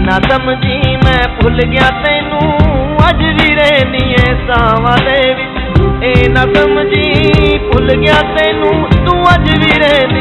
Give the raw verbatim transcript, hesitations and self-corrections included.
ना समझी मैं भुल गया तैनू अज भी रहनी है सावां दे विच। ए ना समझी भुल गया तैनू तू अज भी रहनी